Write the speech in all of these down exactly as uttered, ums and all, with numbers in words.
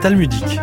talmudique.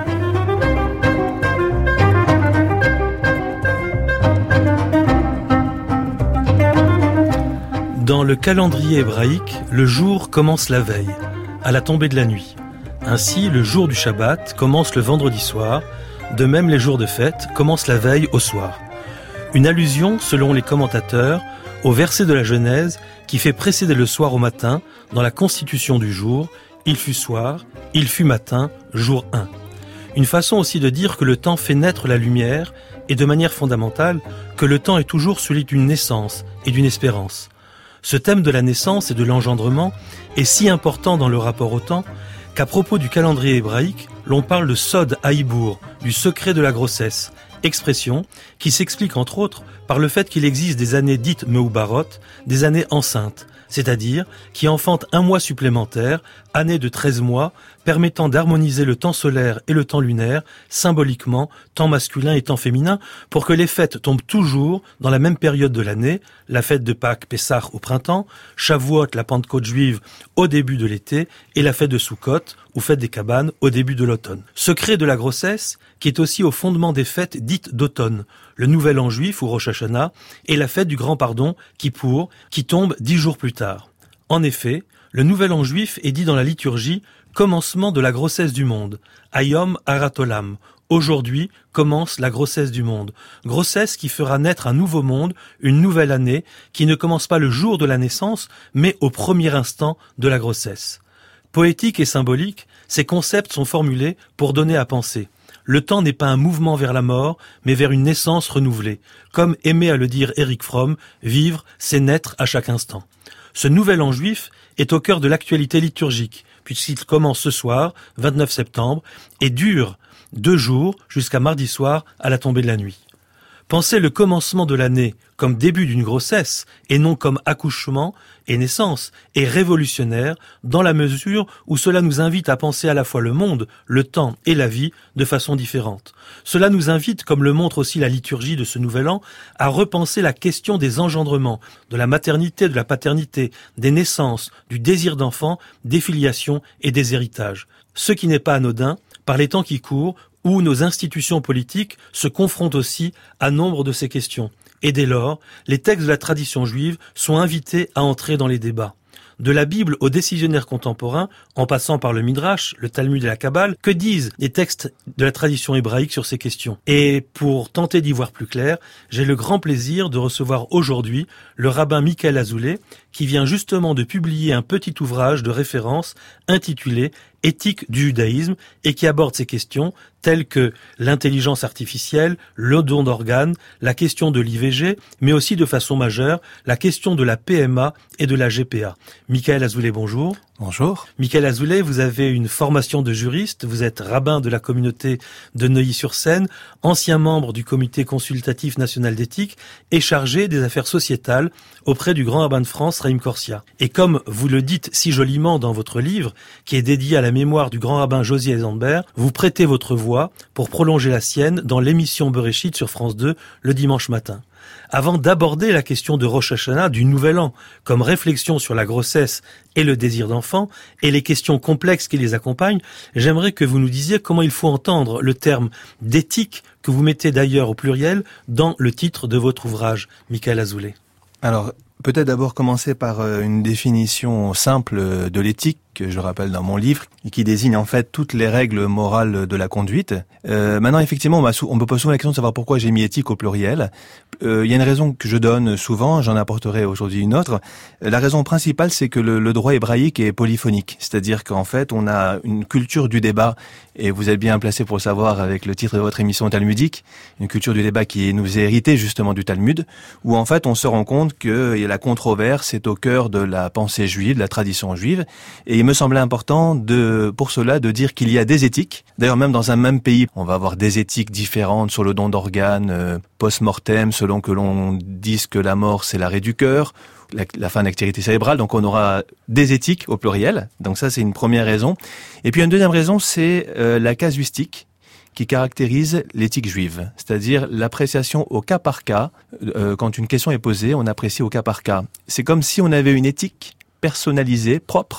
Dans le calendrier hébraïque, le jour commence la veille, à la tombée de la nuit. Ainsi, le jour du Shabbat commence le vendredi soir, de même les jours de fête commencent la veille au soir. Une allusion, selon les commentateurs, au verset de la Genèse qui fait précéder le soir au matin dans la constitution du jour, il fut soir, il fut matin, jour un. Une façon aussi de dire que le temps fait naître la lumière et de manière fondamentale que le temps est toujours celui d'une naissance et d'une espérance. Ce thème de la naissance et de l'engendrement est si important dans le rapport au temps qu'à propos du calendrier hébraïque, l'on parle de Sod Haïbour, du secret de la grossesse, expression qui s'explique entre autres par le fait qu'il existe des années dites Meubarot, des années enceintes, c'est-à-dire qui enfantent un mois supplémentaire, année de treize mois, permettant d'harmoniser le temps solaire et le temps lunaire, symboliquement, temps masculin et temps féminin, pour que les fêtes tombent toujours dans la même période de l'année, la fête de Pâques, Pessah au printemps, Shavuot, la Pentecôte juive, au début de l'été, et la fête de Sukkot, ou fête des cabanes, au début de l'automne. Secret de la grossesse, qui est aussi au fondement des fêtes dites d'automne, le Nouvel An juif ou Rosh Hashanah, et la fête du Grand Pardon, Kippour, qui tombe dix jours plus tard. En effet, le Nouvel An juif est dit dans la liturgie commencement de la grossesse du monde, Hayom Aratolam. Aujourd'hui commence la grossesse du monde. Grossesse qui fera naître un nouveau monde, une nouvelle année, qui ne commence pas le jour de la naissance, mais au premier instant de la grossesse. Poétique et symbolique, ces concepts sont formulés pour donner à penser. Le temps n'est pas un mouvement vers la mort, mais vers une naissance renouvelée. Comme aimait à le dire Erich Fromm, vivre, c'est naître à chaque instant. Ce nouvel an juif est au cœur de l'actualité liturgique, puisqu'il commence ce soir, vingt-neuf septembre, et dure deux jours jusqu'à mardi soir à la tombée de la nuit. Penser le commencement de l'année comme début d'une grossesse et non comme accouchement et naissance est révolutionnaire dans la mesure où cela nous invite à penser à la fois le monde, le temps et la vie de façon différente. Cela nous invite, comme le montre aussi la liturgie de ce nouvel an, à repenser la question des engendrements, de la maternité, de la paternité, des naissances, du désir d'enfant, des filiations et des héritages. Ce qui n'est pas anodin par les temps qui courent où nos institutions politiques se confrontent aussi à nombre de ces questions. Et dès lors, les textes de la tradition juive sont invités à entrer dans les débats. De la Bible aux décisionnaires contemporains, en passant par le Midrash, le Talmud et la Kabbale, que disent les textes de la tradition hébraïque sur ces questions? Et pour tenter d'y voir plus clair, j'ai le grand plaisir de recevoir aujourd'hui le rabbin Michael Azoulay, qui vient justement de publier un petit ouvrage de référence intitulé « Éthique du judaïsme » et qui aborde ces questions telles que l'intelligence artificielle, le don d'organes, la question de l'I V G, mais aussi de façon majeure, la question de la P M A et de la G P A. Michael Azoulay, bonjour. Bonjour. Michael Azoulay, vous avez une formation de juriste, vous êtes rabbin de la communauté de Neuilly-sur-Seine, ancien membre du comité consultatif national d'éthique et chargé des affaires sociétales auprès du grand rabbin de France, Raïm Korsia. Et comme vous le dites si joliment dans votre livre, qui est dédié à la mémoire du grand rabbin Josiah Eisenberg, vous prêtez votre voix pour prolonger la sienne dans l'émission Bereshit sur France deux le dimanche matin. Avant d'aborder la question de Rosh Hashanah, du Nouvel An, comme réflexion sur la grossesse et le désir d'enfant, et les questions complexes qui les accompagnent, j'aimerais que vous nous disiez comment il faut entendre le terme d'éthique, que vous mettez d'ailleurs au pluriel, dans le titre de votre ouvrage, Michael Azoulay. Alors, peut-être d'abord commencer par une définition simple de l'éthique, que je rappelle dans mon livre, et qui désigne en fait toutes les règles morales de la conduite. Euh, maintenant, effectivement, on, sou- on me pose souvent la question de savoir pourquoi j'ai mis éthique au pluriel. Euh, il y a une raison que je donne souvent, j'en apporterai aujourd'hui une autre. La raison principale, c'est que le, le droit hébraïque est polyphonique, c'est-à-dire qu'en fait, on a une culture du débat, et vous êtes bien placé pour le savoir avec le titre de votre émission talmudique, une culture du débat qui nous est héritée justement du Talmud, où en fait, on se rend compte que la controverse est au cœur de la pensée juive, de la tradition juive, et il me semblait important de, pour cela, de dire qu'il y a des éthiques. D'ailleurs, même dans un même pays, on va avoir des éthiques différentes sur le don d'organes, euh, post-mortem, selon que l'on dise que la mort, c'est l'arrêt du cœur, la, la fin de l'activité cérébrale. Donc, on aura des éthiques au pluriel. Donc, ça, c'est une première raison. Et puis, une deuxième raison, c'est euh, la casuistique qui caractérise l'éthique juive, c'est-à-dire l'appréciation au cas par cas. Euh, quand une question est posée, on apprécie au cas par cas. C'est comme si on avait une éthique personnalisée, propre,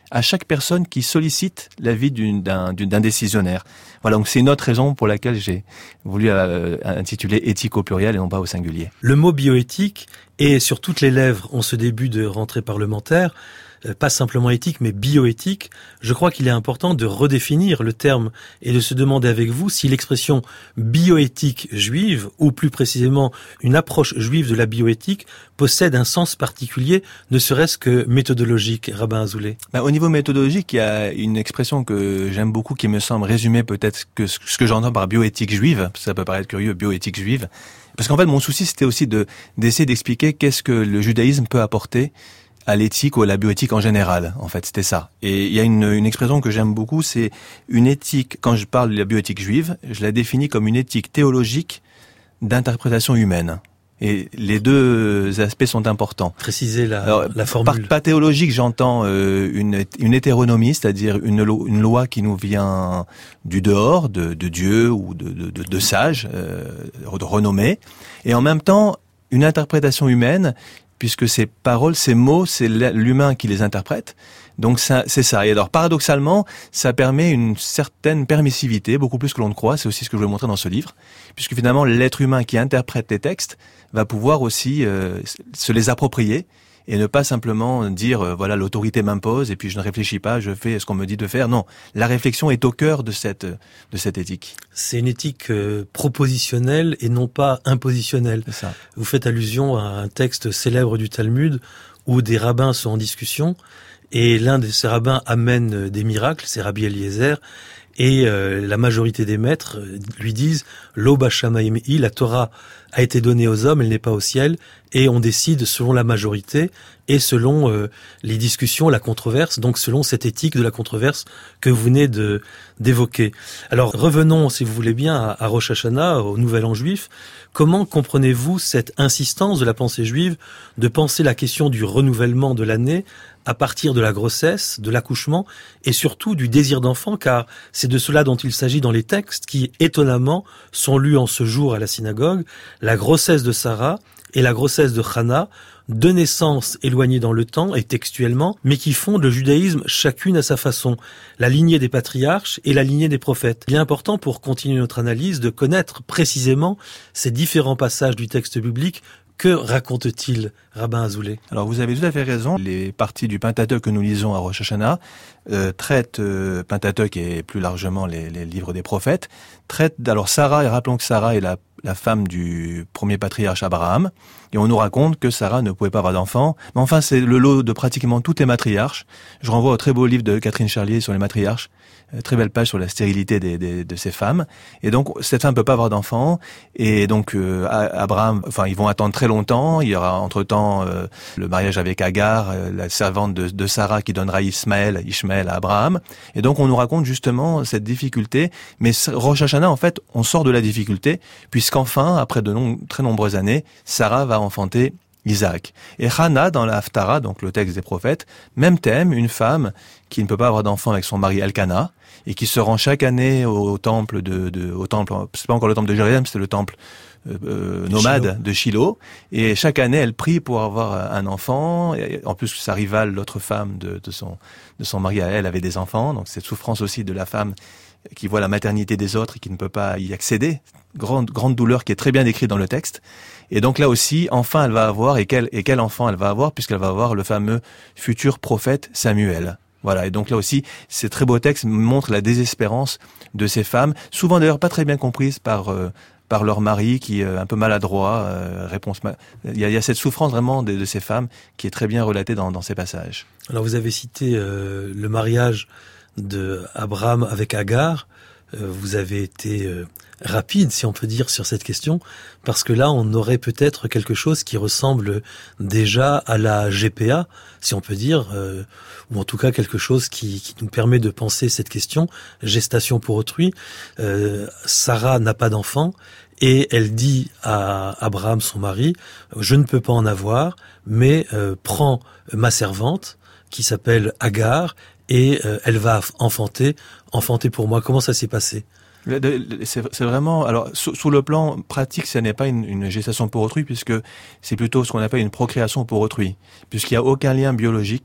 à chaque personne qui sollicite l'avis d'une, d'un, d'un décisionnaire. Voilà, donc c'est une autre raison pour laquelle j'ai voulu euh, intituler éthique au pluriel et non pas au singulier. Le mot bioéthique est sur toutes les lèvres en ce début de rentrée parlementaire. Pas simplement éthique, mais bioéthique. Je crois qu'il est important de redéfinir le terme et de se demander avec vous si l'expression bioéthique juive, ou plus précisément une approche juive de la bioéthique, possède un sens particulier, ne serait-ce que méthodologique, Rabbin Azoulay. Bah, au niveau méthodologique, il y a une expression que j'aime beaucoup qui me semble résumer peut-être que ce que j'entends par bioéthique juive, ça peut paraître curieux, bioéthique juive, parce qu'en fait mon souci c'était aussi de d'essayer d'expliquer qu'est-ce que le judaïsme peut apporter à l'éthique ou à la bioéthique en général, en fait, c'était ça. Et il y a une, une expression que j'aime beaucoup, c'est une éthique, quand je parle de la bioéthique juive, je la définis comme une éthique théologique d'interprétation humaine. Et les deux aspects sont importants. Précisez la, Alors, la formule. Par, par théologique, j'entends euh, une, une hétéronomie, c'est-à-dire une, lo, une loi qui nous vient du dehors, de, de Dieu ou de, de, de, de sages, euh, de renommés, et en même temps, une interprétation humaine, puisque ces paroles, ces mots, c'est l'humain qui les interprète. Donc ça, c'est ça. Et alors paradoxalement, ça permet une certaine permissivité, beaucoup plus que l'on ne croit. C'est aussi ce que je veux montrer dans ce livre, puisque finalement l'être humain qui interprète les textes va pouvoir aussi euh, se les approprier et ne pas simplement dire euh, voilà, l'autorité m'impose et puis je ne réfléchis pas, je fais ce qu'on me dit de faire. Non, la réflexion est au cœur de cette de cette éthique. C'est une éthique euh, propositionnelle et non pas impositionnelle. C'est ça. Vous faites allusion à un texte célèbre du Talmud où des rabbins sont en discussion et l'un de ces rabbins amène des miracles, c'est Rabbi Eliezer, et euh, la majorité des maîtres lui disent « Lo b'shamayim hi », la Torah a été donnée aux hommes, elle n'est pas au ciel, et on décide selon la majorité et selon euh, les discussions, la controverse, donc selon cette éthique de la controverse que vous venez de d'évoquer. Alors revenons, si vous voulez bien, à, à Rosh Hashanah, au Nouvel An juif. Comment comprenez-vous cette insistance de la pensée juive de penser la question du renouvellement de l'année à partir de la grossesse, de l'accouchement et surtout du désir d'enfant, car c'est de cela dont il s'agit dans les textes qui, étonnamment, sont lus en ce jour à la synagogue, la grossesse de Sarah et la grossesse de Hannah, deux naissances éloignées dans le temps et textuellement, mais qui fondent le judaïsme chacune à sa façon, la lignée des patriarches et la lignée des prophètes. Il est important pour continuer notre analyse de connaître précisément ces différents passages du texte biblique. Que raconte-t-il, Rabbin Azoulay? Alors vous avez tout à fait raison. Les parties du Pentateuque que nous lisons à Rosh Hashanah euh, traitent, euh, Pentateuque et plus largement les, les livres des prophètes, traitent, alors Sarah, et rappelons que Sarah est la, la femme du premier patriarche Abraham, et on nous raconte que Sarah ne pouvait pas avoir d'enfant, mais enfin c'est le lot de pratiquement tous les matriarches. Je renvoie au très beau livre de Catherine Charlier sur les matriarches, très belle page sur la stérilité des, des, de ces femmes. Et donc, cette femme peut pas avoir d'enfant. Et donc, euh, Abraham, enfin, ils vont attendre très longtemps. Il y aura entre-temps euh, le mariage avec Agar, euh, la servante de, de Sarah qui donnera Ismaël, Ishmaël à Abraham. Et donc, on nous raconte justement cette difficulté. Mais Rosh Hashanah, en fait, on sort de la difficulté, puisqu'enfin, après de non, très nombreuses années, Sarah va enfanter Isaac. Et Hannah, dans la Haftarah, donc le texte des prophètes, même thème, une femme qui ne peut pas avoir d'enfant avec son mari Elkanah, et qui se rend chaque année au temple de, de au temple, c'est pas encore le temple de Jérusalem, c'est le temple euh, nomade Shiloh. de Shiloh, et chaque année elle prie pour avoir un enfant, et en plus sa rivale, l'autre femme de, de son de son mari à elle, avait des enfants, donc cette souffrance aussi de la femme qui voit la maternité des autres et qui ne peut pas y accéder, grande grande douleur qui est très bien décrite dans le texte. Et donc là aussi, enfin elle va avoir, et quel et quel enfant elle va avoir, puisqu'elle va avoir le fameux futur prophète Samuel. Voilà, et donc là aussi, ces très beaux textes montrent la désespérance de ces femmes, souvent d'ailleurs pas très bien comprises par euh, par leur mari qui est un peu maladroit. Euh, réponse, ma... il, y a, il y a cette souffrance vraiment de, de ces femmes qui est très bien relatée dans, dans ces passages. Alors vous avez cité euh, le mariage de Abraham avec Agar. Euh, vous avez été euh, rapide, si on peut dire, sur cette question, parce que là, on aurait peut-être quelque chose qui ressemble déjà à la G P A, si on peut dire, euh, ou en tout cas quelque chose qui, qui nous permet de penser cette question, gestation pour autrui. Euh, Sarah n'a pas d'enfant, et elle dit à Abraham, son mari, « Je ne peux pas en avoir, mais euh, prends ma servante, qui s'appelle Agar, et euh, elle va enfanter, enfanter pour moi. » Comment ça s'est passé? C'est vraiment, alors sous, sous le plan pratique, ce n'est pas une, une gestation pour autrui, puisque c'est plutôt ce qu'on appelle une procréation pour autrui, puisqu'il n'y a aucun lien biologique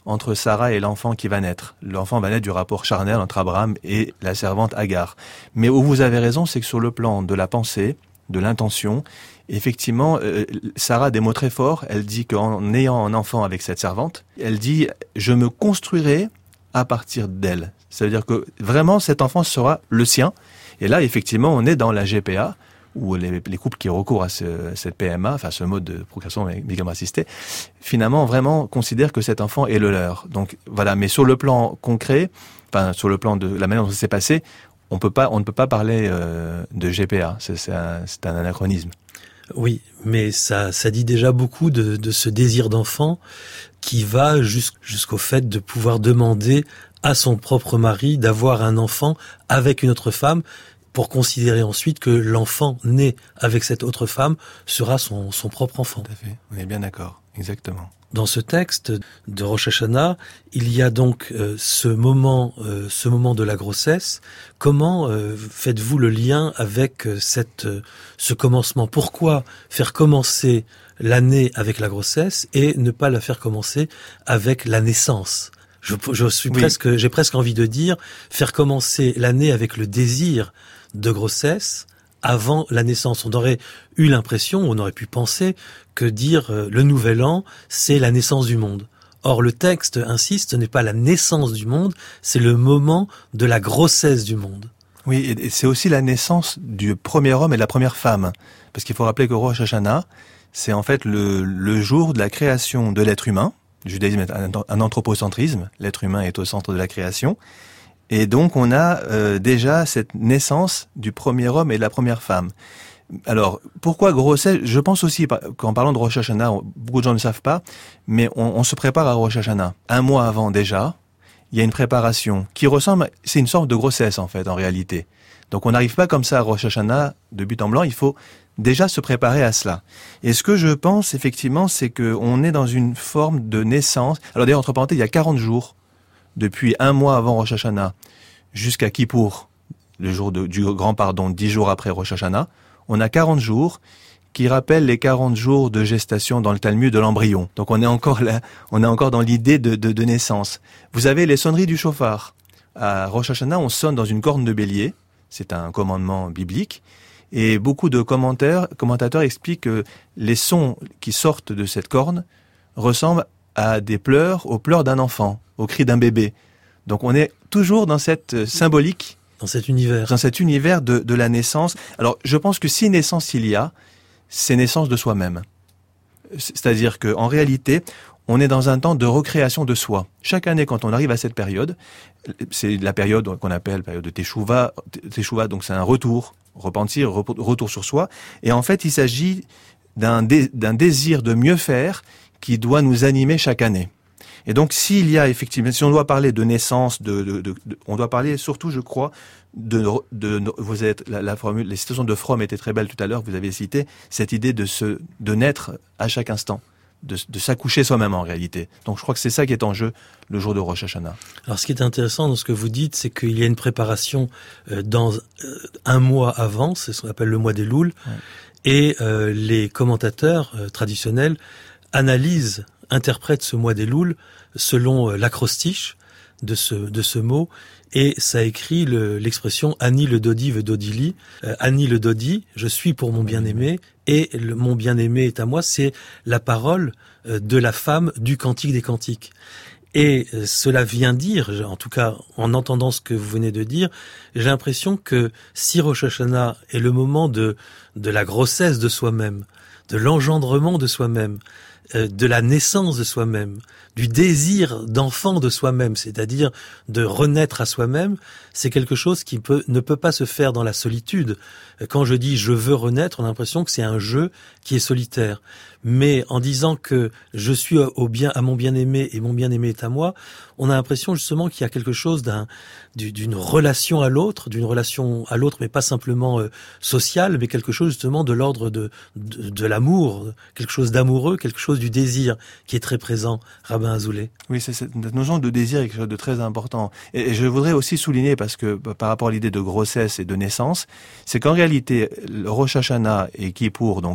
entre Sarah et l'enfant qui va naître. L'enfant va naître du rapport charnel entre Abraham et la servante Agar. Mais où vous avez raison, c'est que sur le plan de la pensée, de l'intention, effectivement, euh, Sarah a des mots très forts. Elle dit qu'en ayant un enfant avec cette servante, elle dit « je me construirai à partir d'elle ». Ça veut dire que vraiment cet enfant sera le sien. Et là, effectivement, on est dans la G P A, où les, les couples qui recourent à ce, cette P M A, enfin ce mode de procréation médicalement assistée, finalement vraiment considèrent que cet enfant est le leur. Donc voilà, mais sur le plan concret, enfin sur le plan de la manière dont ça s'est passé, on peut pas, on ne peut pas parler euh, de G P A. C'est, c'est, un, c'est un anachronisme. Oui, mais ça, ça dit déjà beaucoup de, de ce désir d'enfant qui va jusqu'au fait de pouvoir demander à son propre mari d'avoir un enfant avec une autre femme, pour considérer ensuite que l'enfant né avec cette autre femme sera son, son propre enfant. Tout à fait, on est bien d'accord, exactement. Dans ce texte de Rosh Hashanah, il y a donc euh, ce moment, euh, ce moment de la grossesse. Comment euh, faites-vous le lien avec euh, cette, euh, ce commencement ? Pourquoi faire commencer l'année avec la grossesse et ne pas la faire commencer avec la naissance ? Je, je suis oui. presque, j'ai presque envie de dire faire commencer l'année avec le désir de grossesse avant la naissance. On aurait eu l'impression, on aurait pu penser que dire euh, le nouvel an, c'est la naissance du monde. Or, le texte insiste, ce n'est pas la naissance du monde, c'est le moment de la grossesse du monde. Oui, et c'est aussi la naissance du premier homme et de la première femme. Parce qu'il faut rappeler que Rosh Hashanah, c'est en fait le, le jour de la création de l'être humain. Le judaïsme est un, un anthropocentrisme, l'être humain est au centre de la création. Et donc on a euh, déjà cette naissance du premier homme et de la première femme. Alors, pourquoi grossesse ? Je pense aussi qu'en parlant de Rosh Hashanah, beaucoup de gens ne savent pas, mais on, on se prépare à Rosh Hashanah. Un mois avant déjà, il y a une préparation qui ressemble, c'est une sorte de grossesse en fait, en réalité. Donc on n'arrive pas comme ça à Rosh Hashanah de but en blanc, il faut déjà se préparer à cela. Et ce que je pense effectivement, c'est qu'on est dans une forme de naissance. Alors d'ailleurs, entre parenthèses, il y a quarante jours, depuis un mois avant Rosh Hashanah, jusqu'à Kippour, le jour de, du grand pardon, dix jours après Rosh Hashanah, on a quarante jours qui rappellent les quarante jours de gestation dans le Talmud de l'embryon. Donc on est encore là, on est encore dans l'idée de, de, de naissance. Vous avez les sonneries du chauffard. À Rosh Hashanah, on sonne dans une corne de bélier. C'est un commandement biblique. Et beaucoup de commentaires, commentateurs expliquent que les sons qui sortent de cette corne ressemblent à des pleurs, aux pleurs d'un enfant, aux cris d'un bébé. Donc on est toujours dans cette symbolique, dans cet univers, dans cet univers de, de la naissance. Alors je pense que si naissance il y a, c'est naissance de soi-même. C'est-à-dire que en réalité, on est dans un temps de recréation de soi. Chaque année, quand on arrive à cette période, c'est la période qu'on appelle période de Teshuvah. Teshuvah, donc c'est un retour, repentir, retour sur soi. Et en fait, il s'agit d'un, dé, d'un désir de mieux faire qui doit nous animer chaque année. Et donc, s'il y a effectivement, si on doit parler de naissance, de, de, de, de on doit parler surtout, je crois, de, de, de vous êtes la, la formule, les citations de Fromm étaient très belles tout à l'heure. Vous avez cité cette idée de se, de naître à chaque instant, de, de s'accoucher soi-même en réalité. Donc, je crois que c'est ça qui est en jeu le jour de Rosh Hashanah. Alors, ce qui est intéressant dans ce que vous dites, c'est qu'il y a une préparation euh, dans euh, un mois avant, c'est ce qu'on appelle le mois des Louls, ouais. Et euh, les commentateurs euh, traditionnels analysent, interprètent ce mois des Louls selon euh, l'acrostiche de ce de ce mot, et ça écrit le, l'expression Ani le Dodi ve Dodili. Euh, Ani le Dodi, je suis pour mon bien-aimé, et le, mon bien-aimé est à moi, c'est la parole euh, de la femme du Cantique des Cantiques. Et euh, cela vient dire, en tout cas en entendant ce que vous venez de dire, j'ai l'impression que si Rosh Hashanah est le moment de de la grossesse de soi-même, de l'engendrement de soi-même, euh, de la naissance de soi-même, du désir d'enfant de soi-même, c'est-à-dire de renaître à soi-même, c'est quelque chose qui peut, ne peut pas se faire dans la solitude. Quand je dis « je veux renaître », on a l'impression que c'est un jeu qui est solitaire. Mais en disant que je suis au bien, à mon bien-aimé et mon bien-aimé est à moi, on a l'impression justement qu'il y a quelque chose d'un, d'une relation à l'autre, d'une relation à l'autre, mais pas simplement euh, sociale, mais quelque chose justement de l'ordre de, de, de l'amour, quelque chose d'amoureux, quelque chose du désir qui est très présent, Rabbin Azoulay. Oui, c'est cette notion de désir est quelque chose de très important. Et, et je voudrais aussi souligner, parce que par rapport à l'idée de grossesse et de naissance, c'est qu'en réalité, le Rosh Hashanah et Kippour, donc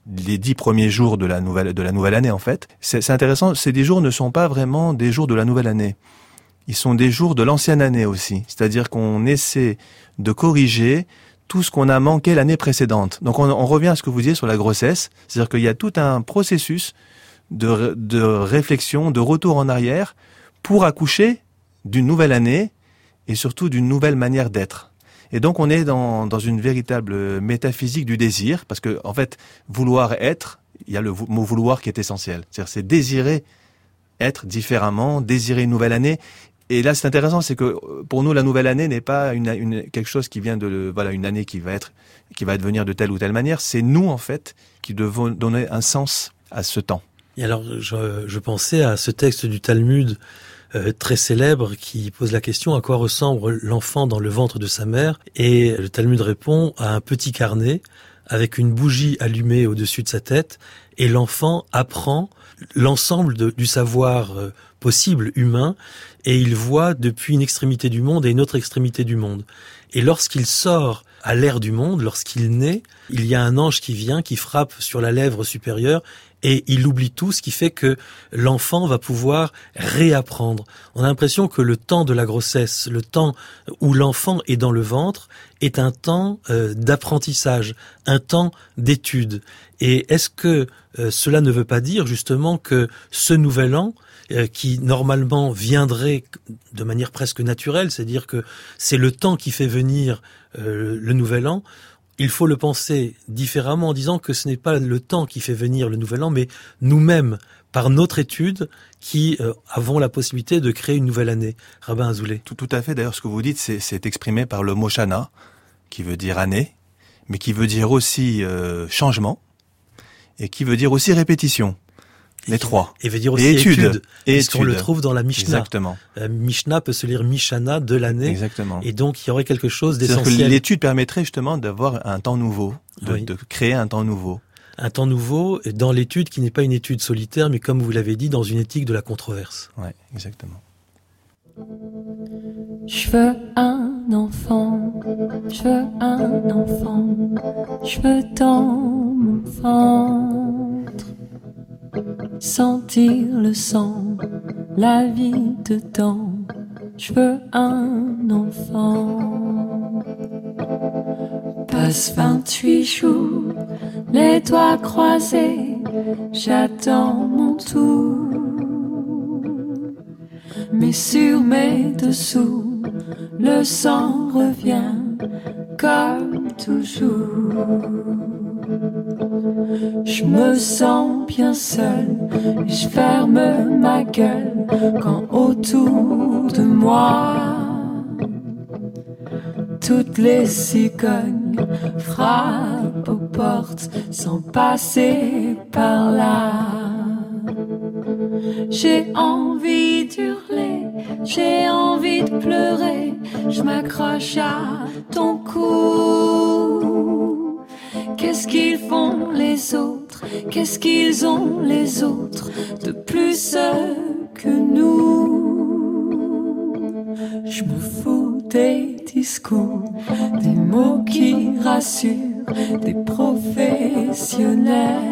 les dix premiers jours de la nouvelle de la nouvelle année en fait. C'est, c'est intéressant. Ces dix jours ne sont pas vraiment des jours de la nouvelle année. Ils sont des jours de l'ancienne année aussi. C'est-à-dire qu'on essaie de corriger tout ce qu'on a manqué l'année précédente. Donc on, on revient à ce que vous disiez sur la grossesse. C'est-à-dire qu'il y a tout un processus de, de réflexion, de retour en arrière pour accoucher d'une nouvelle année et surtout d'une nouvelle manière d'être. Et donc on est dans, dans une véritable métaphysique du désir, parce que en fait, vouloir être, il y a le mot vouloir qui est essentiel. C'est-à-dire c'est désirer être différemment, désirer une nouvelle année. Et là, c'est intéressant, c'est que pour nous, la nouvelle année n'est pas une, une quelque chose qui vient de, voilà, une année qui va être, qui va devenir de telle ou telle manière. C'est nous, en fait, qui devons donner un sens à ce temps. Et alors, je, je pensais à ce texte du Talmud euh, très célèbre qui pose la question: à quoi ressemble l'enfant dans le ventre de sa mère? Et le Talmud répond à un petit carnet avec une bougie allumée au-dessus de sa tête, et l'enfant apprend l'ensemble de, du savoir euh, possible humain, et il voit depuis une extrémité du monde et une autre extrémité du monde. Et lorsqu'il sort à l'ère du monde, lorsqu'il naît, il y a un ange qui vient, qui frappe sur la lèvre supérieure, et il oublie tout, ce qui fait que l'enfant va pouvoir réapprendre. On a l'impression que le temps de la grossesse, le temps où l'enfant est dans le ventre, est un temps euh, d'apprentissage, un temps d'étude. Et est-ce que euh, cela ne veut pas dire justement que ce nouvel an, euh, qui normalement viendrait de manière presque naturelle, c'est-à-dire que c'est le temps qui fait venir euh, le nouvel an, il faut le penser différemment en disant que ce n'est pas le temps qui fait venir le nouvel an, mais nous-mêmes, par notre étude, qui euh, avons la possibilité de créer une nouvelle année. Rabbin Azoulay. Tout, tout à fait. D'ailleurs, ce que vous dites, c'est, c'est exprimé par le mot Shana, qui veut dire année, mais qui veut dire aussi euh, changement, et qui veut dire aussi répétition. Les trois. Et veut dire aussi et étude. étude, et puisqu'on étude. le trouve dans la Mishnah. Exactement. La Mishnah peut se lire Mishana de l'année. Exactement. Et donc, il y aurait quelque chose d'essentiel. C'est-à-dire que l'étude permettrait justement d'avoir un temps nouveau, de, oui. de créer un temps nouveau. Un temps nouveau dans l'étude qui n'est pas une étude solitaire, mais comme vous l'avez dit, dans une éthique de la controverse. Ouais, exactement. Je veux un enfant, je veux un enfant, je veux dans mon ventre sentir le sang, la vie dedans. Je veux un enfant. Passe vingt-huit jours, les doigts croisés, j'attends mon tour. Mais sur mes dessous, le sang revient comme toujours. Je me sens bien seul, je ferme ma gueule quand autour de moi toutes les cigognes frappent aux portes sans passer par là. J'ai envie d'hurler, j'ai envie de pleurer, je m'accroche à ton cou. Qu'est-ce qu'ils font les autres? Qu'est-ce qu'ils ont les autres de plus que nous? Je me fous des discours, des mots qui rassurent, des professionnels.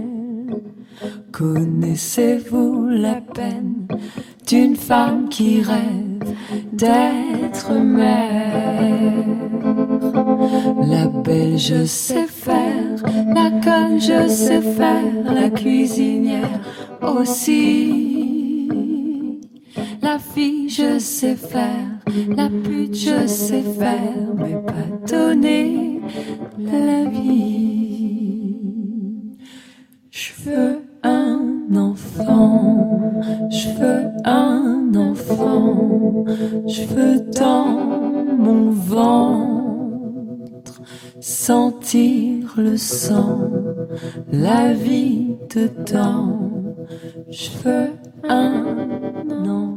Connaissez-vous la peine d'une femme qui rêve d'être mère? La belle je sais faire, la conne je sais faire, la cuisinière aussi. La fille je sais faire, la pute je sais faire, mais pas donner la vie. Je veux un enfant, je veux un enfant, je veux dans mon ventre sentir le sang, la vie dedans. Je veux un enfant.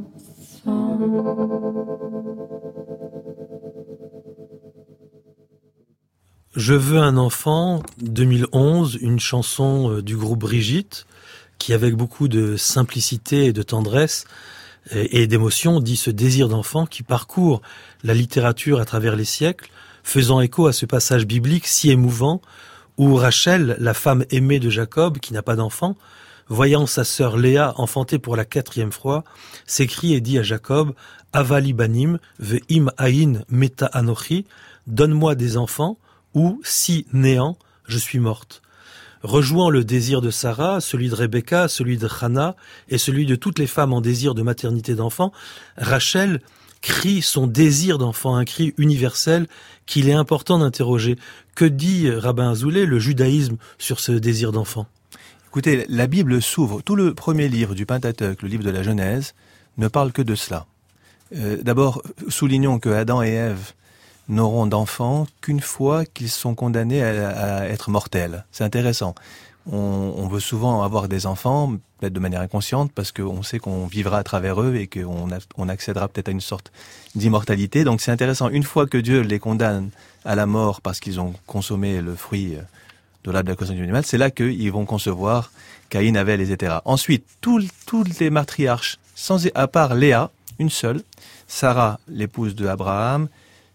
Je veux un enfant, deux mille onze, une chanson du groupe Brigitte, qui avec beaucoup de simplicité et de tendresse et d'émotion dit ce désir d'enfant qui parcourt la littérature à travers les siècles, faisant écho à ce passage biblique si émouvant Ou Rachel, la femme aimée de Jacob, qui n'a pas d'enfant, voyant sa sœur Léa enfanter pour la quatrième fois, s'écrie et dit à Jacob, Avali banim, ve'im aïn meta anochi, donne-moi des enfants, ou si néant, je suis morte. Rejoignant le désir de Sarah, celui de Rebecca, celui de Hannah et celui de toutes les femmes en désir de maternité d'enfants, Rachel crie son désir d'enfant, un cri universel qu'il est important d'interroger. Que dit Rabbin Azoulay, le judaïsme, sur ce désir d'enfant ? Écoutez, la Bible s'ouvre. Tout le premier livre du Pentateuque, le livre de la Genèse, ne parle que de cela. Euh, d'abord, soulignons que Adam et Ève n'auront d'enfants qu'une fois qu'ils sont condamnés à, à être mortels. C'est intéressant. On, on veut souvent avoir des enfants, peut-être de manière inconsciente, parce qu'on sait qu'on vivra à travers eux et qu'on a, on accédera peut-être à une sorte d'immortalité. Donc c'est intéressant. Une fois que Dieu les condamne à la mort parce qu'ils ont consommé le fruit de l'arbre de la connaissance du mal, c'est là qu'ils vont concevoir Caïn, Abel, et cetera. Ensuite, tous les matriarches, sans, à part Léa, une seule, Sarah, l'épouse de Abraham,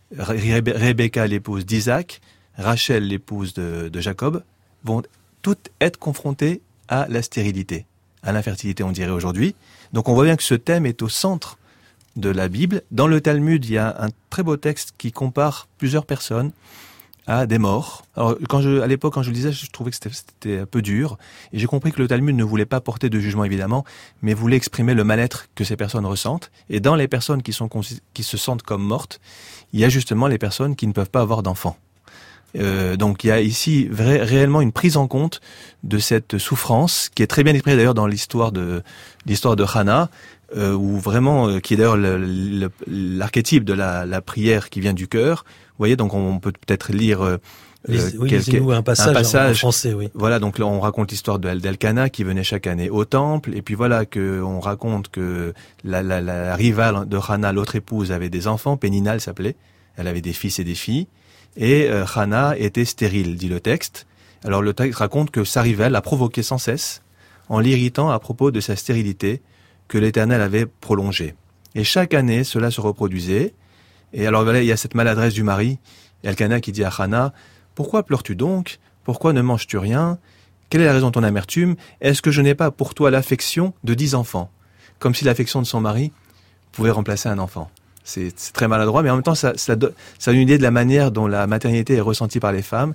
Rebecca, l'épouse d'Isaac, Rachel, l'épouse de, de Jacob, vont toutes être confrontées à la stérilité, à l'infertilité, on dirait aujourd'hui. Donc on voit bien que ce thème est au centre de la Bible. Dans le Talmud, il y a un très beau texte qui compare plusieurs personnes à des morts. Alors, quand je, à l'époque, quand je le lisais, je trouvais que c'était, c'était un peu dur. Et j'ai compris que le Talmud ne voulait pas porter de jugement, évidemment, mais voulait exprimer le mal-être que ces personnes ressentent. Et dans les personnes qui sont, qui se sentent comme mortes, il y a justement les personnes qui ne peuvent pas avoir d'enfants. Euh, donc il y a ici vrai, réellement une prise en compte de cette souffrance qui est très bien exprimée d'ailleurs dans l'histoire de l'histoire de Hannah, euh, où vraiment euh, qui est d'ailleurs le, le, l'archétype de la, la prière qui vient du cœur. Vous voyez, donc on peut peut-être lire euh, Les, oui, quelques, un passage, un passage en français, oui. Voilà, donc là on raconte l'histoire d'Elkana qui venait chaque année au temple, et puis voilà que on raconte que la, la, la rivale de Hannah, l'autre épouse, avait des enfants, Pénina elle s'appelait, elle avait des fils et des filles. Et euh, Hannah était stérile, dit le texte. Alors le texte raconte que sa rivale l'a provoqué sans cesse en l'irritant à propos de sa stérilité que l'Éternel avait prolongée. Et chaque année, cela se reproduisait. Et alors voilà, il y a cette maladresse du mari, Elkana qui dit à Hannah, « Pourquoi pleures-tu donc ? Pourquoi ne manges-tu rien ? Quelle est la raison de ton amertume ? Est-ce que je n'ai pas pour toi l'affection de dix enfants ?» Comme si l'affection de son mari pouvait remplacer un enfant. C'est, c'est très maladroit, mais en même temps, ça, ça, ça a une idée de la manière dont la maternité est ressentie par les femmes.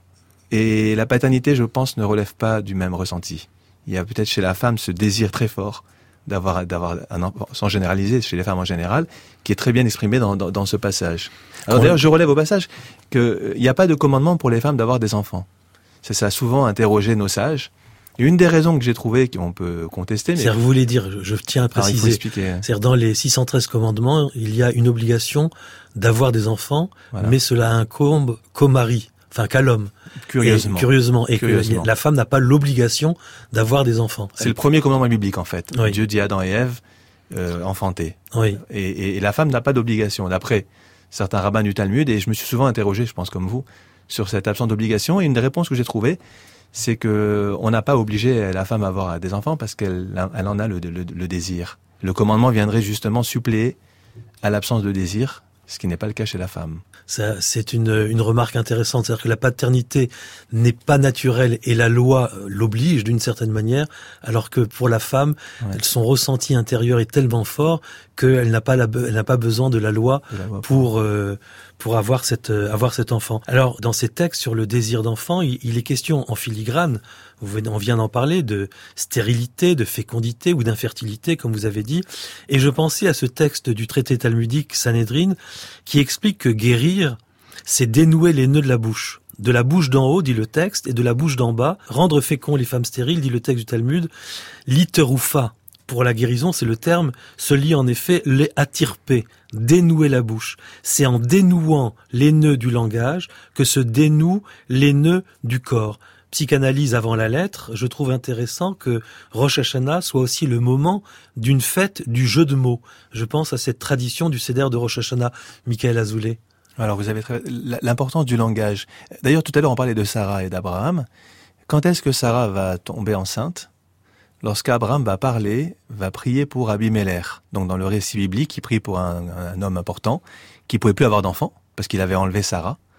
Et la paternité, je pense, ne relève pas du même ressenti. Il y a peut-être chez la femme ce désir très fort d'avoir, d'avoir un enfant, sans généraliser, chez les femmes en général, qui est très bien exprimé dans, dans, dans ce passage. Alors d'ailleurs, je relève au passage qu'il n'y a pas de commandement pour les femmes d'avoir des enfants. Ça, ça a souvent interrogé nos sages. Et une des raisons que j'ai trouvées, qu'on peut contester... Mais... C'est-à-dire, vous voulez dire, je, je tiens à préciser, Alors, il faut expliquer. C'est-à-dire dans les six cent treize commandements, il y a une obligation d'avoir des enfants, voilà. Mais cela incombe qu'au mari, enfin qu'à l'homme. Curieusement. Et, curieusement. Et curieusement. que la femme n'a pas l'obligation d'avoir des enfants. C'est Elle... le premier commandement biblique, en fait. Oui. Dieu dit à Adam et Ève, euh, enfanter. Oui. Et, et, et la femme n'a pas d'obligation, d'après certains rabbins du Talmud, et je me suis souvent interrogé, je pense comme vous, sur cette absence d'obligation, et une des réponses que j'ai trouvées, c'est que on n'a pas obligé la femme à avoir des enfants parce qu'elle elle en a le, le, le désir. Le commandement viendrait justement suppléer à l'absence de désir, ce qui n'est pas le cas chez la femme. Ça, c'est une, une remarque intéressante, c'est-à-dire que la paternité n'est pas naturelle et la loi l'oblige d'une certaine manière, alors que pour la femme, ouais. Son ressenti intérieur est tellement fort qu'elle n'a pas la, elle n'a pas besoin de la loi, de la loi pour euh, pour avoir cette euh, avoir cet enfant. Alors dans ces textes sur le désir d'enfant, il, il est question en filigrane, on vient d'en parler, de stérilité, de fécondité ou d'infertilité, comme vous avez dit. Et je pensais à ce texte du traité talmudique Sanhédrin qui explique que guérir, c'est dénouer les nœuds de la bouche. De la bouche d'en haut, dit le texte, et de la bouche d'en bas. Rendre fécond les femmes stériles, dit le texte du Talmud. Literufa, pour la guérison, c'est le terme, se lit en effet les atirpé, dénouer la bouche. C'est en dénouant les nœuds du langage que se dénouent les nœuds du corps. Psychanalyse avant la lettre, je trouve intéressant que Rosh Hashanah soit aussi le moment d'une fête du jeu de mots. Je pense à cette tradition du Seder de Rosh Hashanah, Michael Azoulay. Alors vous avez très... l'importance du langage. D'ailleurs, tout à l'heure, on parlait de Sarah et d'Abraham. Quand est-ce que Sarah va tomber enceinte ? Lorsqu'Abraham va parler, va prier pour Abimelech. Donc dans le récit biblique, il prie pour un, un homme important qui pouvait plus avoir d'enfant parce qu'il avait enlevé Sarah.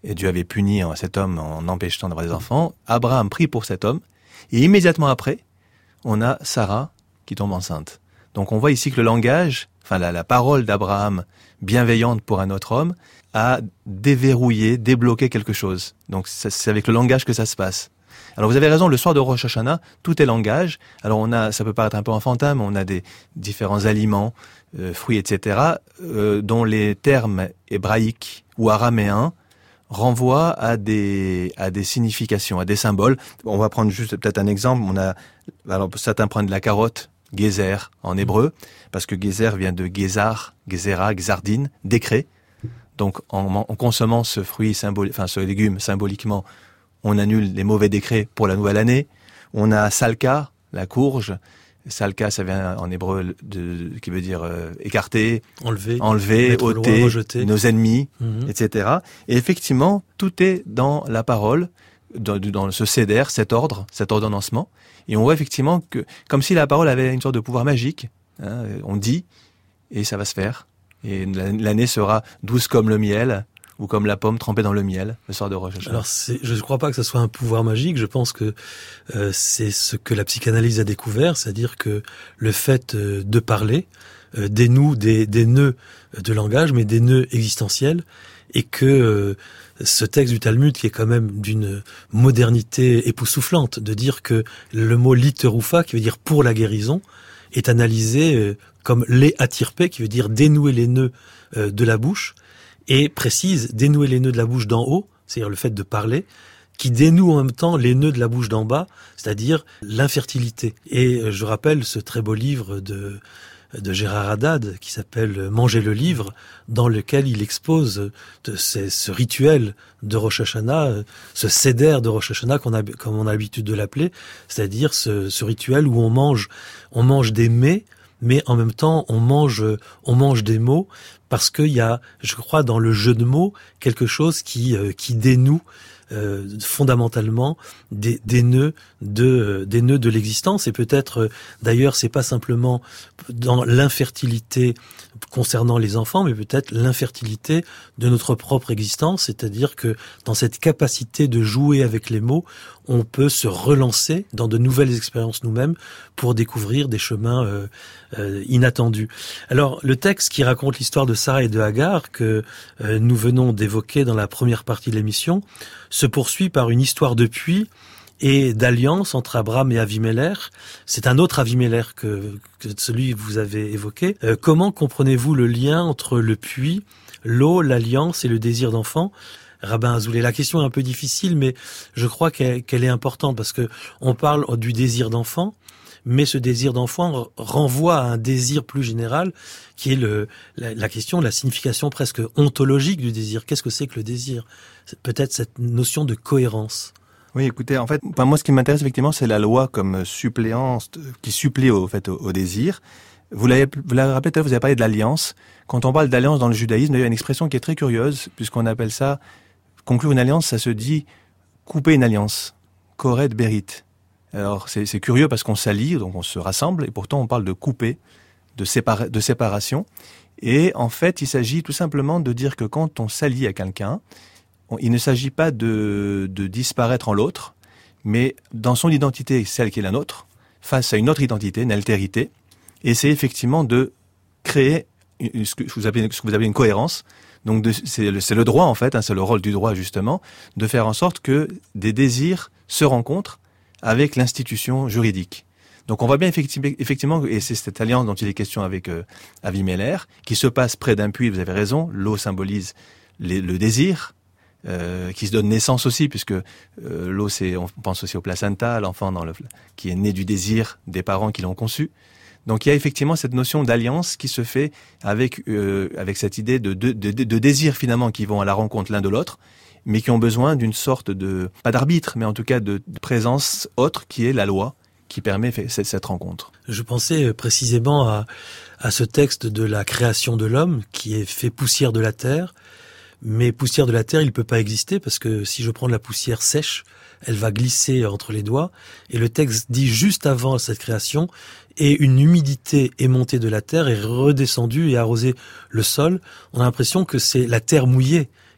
et Dieu avait puni cet homme en empêchant d'avoir des enfants. Abraham prie pour cet homme, et immédiatement après, on a Sarah qui tombe enceinte. Donc on voit ici que le langage, enfin la, la parole d'Abraham, bienveillante pour un autre homme, a déverrouillé, débloqué quelque chose. Donc c'est avec le langage que ça se passe. Alors vous avez raison, le soir de Rosh Hashanah, tout est langage. Alors on a, ça peut paraître un peu enfantin, mais on a des différents aliments, euh, fruits, et cetera, euh, dont les termes hébraïques ou araméens renvoient à des à des significations, à des symboles. On va prendre juste peut-être un exemple. On a, alors certains prennent la carotte, Gezer en hébreu, parce que Gezer vient de Gezar, Gezera, Gzardin, décret. Donc en, en consommant ce fruit symbolique, enfin ce légume symboliquement, on annule les mauvais décrets pour la nouvelle année. On a Salka, la courge. Salka, ça vient en hébreu de, qui veut dire euh, écarter, enlever, enlever ôter, loin, rejeter. Nos ennemis, mm-hmm. et cetera. Et effectivement, tout est dans la parole, dans, dans ce seder, cet ordre, cet ordonnancement. Et on voit effectivement que, comme si la parole avait une sorte de pouvoir magique, hein, on dit, et ça va se faire. Et l'année sera douce comme le miel, ou comme la pomme trempée dans le miel, le soir de Rosh Hashanah. Alors, c'est, je ne crois pas que ce soit un pouvoir magique. Je pense que euh, c'est ce que la psychanalyse a découvert, c'est-à-dire que le fait euh, de parler euh, dénoue des, des nœuds de langage, mais des nœuds existentiels, et que euh, ce texte du Talmud, qui est quand même d'une modernité époustouflante, de dire que le mot litteroufa, qui veut dire pour la guérison, est analysé euh, comme les atirpé, qui veut dire dénouer les nœuds euh, de la bouche, et précise dénouer les nœuds de la bouche d'en haut, c'est-à-dire le fait de parler, qui dénoue en même temps les nœuds de la bouche d'en bas, c'est-à-dire l'infertilité. Et je rappelle ce très beau livre de, de Gérard Haddad qui s'appelle « Manger le livre », dans lequel il expose de ce, ce rituel de Rosh Hashanah, ce seder de Rosh Hashanah, qu'on a, comme on a l'habitude de l'appeler, c'est-à-dire ce, ce rituel où on mange, on mange des mets, mais en même temps on mange, on mange des mots, parce qu'il y a, je crois, dans le jeu de mots, quelque chose qui, euh, qui dénoue euh, fondamentalement des, des nœuds de, euh, des nœuds de l'existence. Et peut-être, euh, d'ailleurs, c'est pas simplement dans l'infertilité concernant les enfants, mais peut-être l'infertilité de notre propre existence. C'est-à-dire que dans cette capacité de jouer avec les mots, on peut se relancer dans de nouvelles expériences nous-mêmes pour découvrir des chemins euh, euh, inattendus. Alors, le texte qui raconte l'histoire de Sarah et de Hagar, que euh, nous venons d'évoquer dans la première partie de l'émission, se poursuit par une histoire de puits et d'alliance entre Abraham et Avimelech. C'est un autre Avimelech que, que celui que vous avez évoqué. Euh, comment comprenez-vous le lien entre le puits, l'eau, l'alliance et le désir d'enfant ? Rabbin Azoulay, la question est un peu difficile, mais je crois qu'elle, qu'elle est importante parce que on parle du désir d'enfant, mais ce désir d'enfant renvoie à un désir plus général qui est le, la, la question de la signification presque ontologique du désir. Qu'est-ce que c'est que le désir ? C'est peut-être cette notion de cohérence. Oui, écoutez, en fait, enfin, moi, ce qui m'intéresse effectivement, c'est la loi comme suppléance, qui supplée au, fait, au, au désir. Vous l'avez, vous l'avez rappelé tout à l'heure, vous avez parlé de l'alliance. Quand on parle d'alliance dans le judaïsme, il y a une expression qui est très curieuse, puisqu'on appelle ça conclure une alliance, ça se dit couper une alliance, koret berit. Alors c'est, c'est curieux parce qu'on s'allie, donc on se rassemble, et pourtant on parle de couper, de, sépara- de séparation. Et en fait, il s'agit tout simplement de dire que quand on s'allie à quelqu'un, on, il ne s'agit pas de, de disparaître en l'autre, mais dans son identité, celle qui est la nôtre, face à une autre identité, une altérité, et c'est effectivement de créer une, ce, que vous appelez, ce que vous appelez une cohérence. Donc de, c'est, le, c'est le droit en fait, hein, c'est le rôle du droit justement, de faire en sorte que des désirs se rencontrent avec l'institution juridique. Donc on voit bien effectivement, effectivement et c'est cette alliance dont il est question avec euh, Avimelech, qui se passe près d'un puits, vous avez raison, l'eau symbolise les, le désir, euh, qui se donne naissance aussi, puisque euh, l'eau c'est, on pense aussi au placenta, l'enfant dans le, qui est né du désir des parents qui l'ont conçu. Donc il y a effectivement cette notion d'alliance qui se fait avec euh, avec cette idée de, de, de, de désir finalement qui vont à la rencontre l'un de l'autre, mais qui ont besoin d'une sorte de, pas d'arbitre, mais en tout cas de, de présence autre qui est la loi qui permet cette, cette rencontre. Je pensais précisément à, à ce texte de la création de l'homme qui est fait poussière de la terre, mais poussière de la terre il ne peut pas exister parce que si je prends de la poussière sèche, elle va glisser entre les doigts, et le texte dit juste avant cette création, et une humidité est montée de la terre et redescendue et arrosé le sol. On a l'impression que c'est la terre mouillée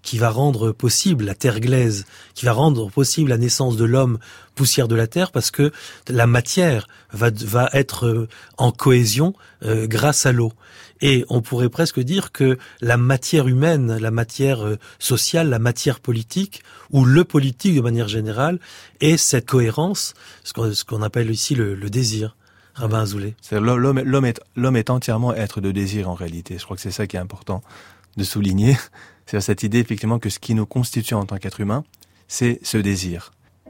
qui va rendre possible la terre glaise, qui va rendre possible la naissance de l'homme poussière de la terre, parce que la matière va, va être en cohésion euh, grâce à l'eau. Et on pourrait presque dire que la matière humaine, la matière sociale, la matière politique, ou le politique de manière générale, est cette cohérence, ce qu'on, ce qu'on appelle ici le, le désir. Rabbin Azoulay. C'est l'homme, l'homme est, l'homme est entièrement être de désir en réalité. Je crois que c'est ça qui est important de souligner. C'est cette idée effectivement que ce qui nous constitue en tant qu'être humain, c'est ce désir.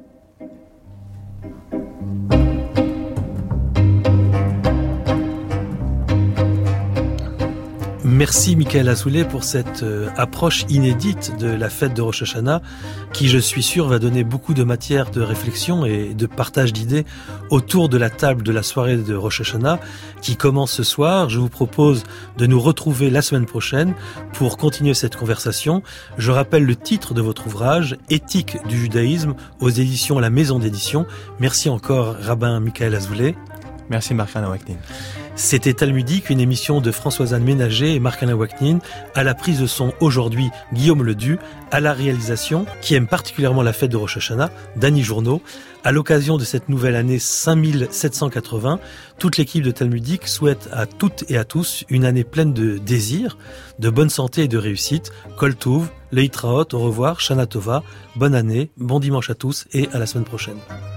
Merci Michael Azoulay pour cette euh, approche inédite de la fête de Rosh Hashanah, qui, je suis sûr, va donner beaucoup de matière de réflexion et de partage d'idées autour de la table de la soirée de Rosh Hashanah, qui commence ce soir. Je vous propose de nous retrouver la semaine prochaine pour continuer cette conversation. Je rappelle le titre de votre ouvrage, Éthique du judaïsme, aux éditions La Maison d'édition. Merci encore, Rabbin Michael Azoulay. Merci Marc-Alain Waknin. C'était Talmudique, une émission de Françoise-Anne Ménager et Marc-Alain Waknin. À la prise de son aujourd'hui, Guillaume Ledu. À la réalisation, qui aime particulièrement la fête de Rosh Hashanah, Dany Journeau. À l'occasion de cette nouvelle année cinq mille sept cent quatre-vingts, toute l'équipe de Talmudique souhaite à toutes et à tous une année pleine de désirs, de bonne santé et de réussite. Kol Tuv, Leitraot, au revoir, Shana Tova, bonne année, bon dimanche à tous et à la semaine prochaine.